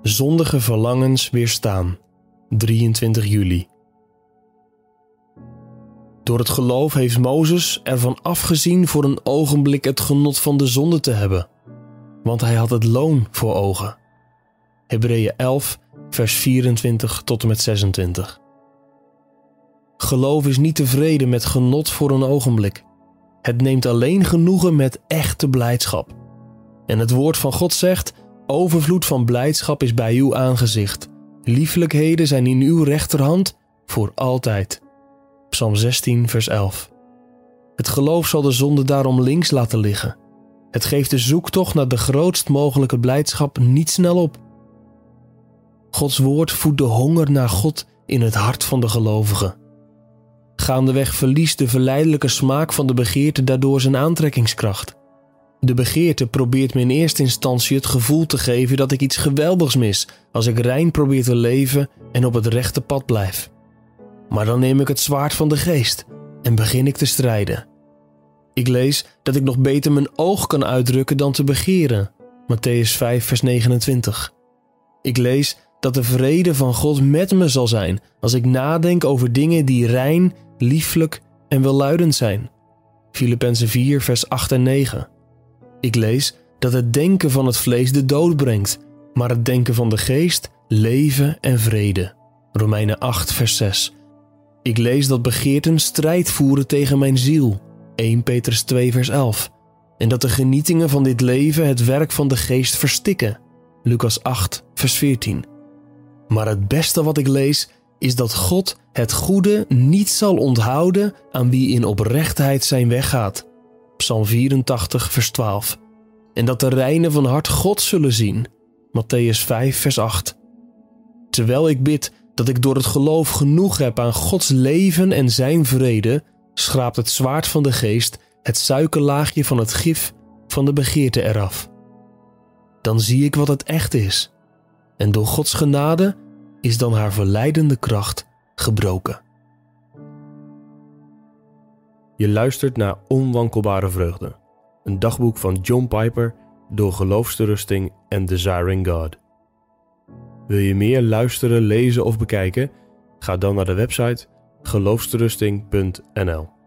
Zondige verlangens weerstaan. 23 juli. Door het geloof heeft Mozes ervan afgezien voor een ogenblik het genot van de zonde te hebben, want hij had het loon voor ogen. Hebreeën 11, vers 24 tot en met 26. Geloof is niet tevreden met genot voor een ogenblik. Het neemt alleen genoegen met echte blijdschap. En het woord van God zegt: overvloed van blijdschap is bij uw aangezicht. Liefelijkheden zijn in uw rechterhand voor altijd. Psalm 16, vers 11. Het geloof zal de zonde daarom links laten liggen. Het geeft de zoektocht naar de grootst mogelijke blijdschap niet snel op. Gods woord voedt de honger naar God in het hart van de gelovige. Gaandeweg verliest de verleidelijke smaak van de begeerte daardoor zijn aantrekkingskracht. De begeerte probeert me in eerste instantie het gevoel te geven dat ik iets geweldigs mis als ik rein probeer te leven en op het rechte pad blijf. Maar dan neem ik het zwaard van de geest en begin ik te strijden. Ik lees dat ik nog beter mijn oog kan uitdrukken dan te begeren. Mattheüs 5, vers 29. Ik lees dat de vrede van God met me zal zijn als ik nadenk over dingen die rein, lieflijk en welluidend zijn. Filippenzen 4, vers 8 en 9. Ik lees dat het denken van het vlees de dood brengt, maar het denken van de geest leven en vrede. Romeinen 8, vers 6. Ik lees dat begeerten strijd voeren tegen mijn ziel. 1 Petrus 2, vers 11. En dat de genietingen van dit leven het werk van de geest verstikken. Lucas 8, vers 14. Maar het beste wat ik lees is dat God het goede niet zal onthouden aan wie in oprechtheid zijn weg gaat. Psalm 84, vers 12. En dat de reinen van hart God zullen zien. Mattheüs 5, vers 8. Terwijl ik bid dat ik door het geloof genoeg heb aan Gods leven en zijn vrede, schraapt het zwaard van de geest het suikerlaagje van het gif van de begeerte eraf. Dan zie ik wat het echt is. En door Gods genade is dan haar verleidende kracht gebroken. Je luistert naar Onwankelbare Vreugde, een dagboek van John Piper door Geloofsterusting en Desiring God. Wil je meer luisteren, lezen of bekijken? Ga dan naar de website geloofsterusting.nl.